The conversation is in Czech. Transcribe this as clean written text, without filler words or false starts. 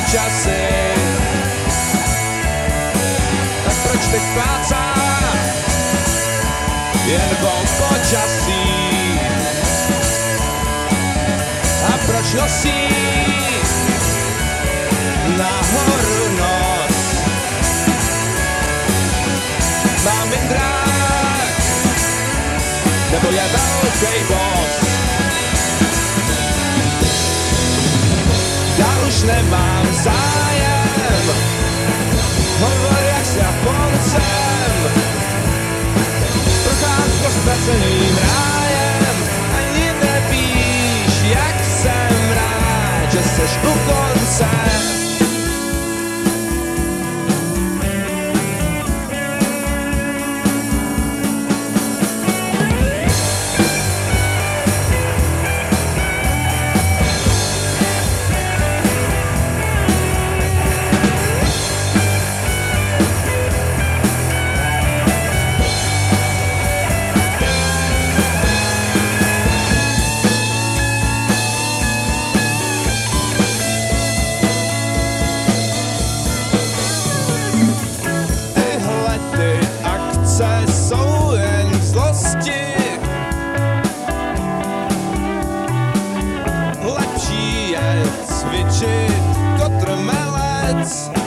časy. Tak proč teď plácá jen o počasí? A proč nosí nahoru nos? Mám mindrák, nebo je velký boss? Já už nemám zájem, hovor jak s Japoncem. Procházko s praceným rájem, ani nevíš, jak jsem rád, že seš u konce. Jsou jen zlosti, lepší je cvičit kotrmelec.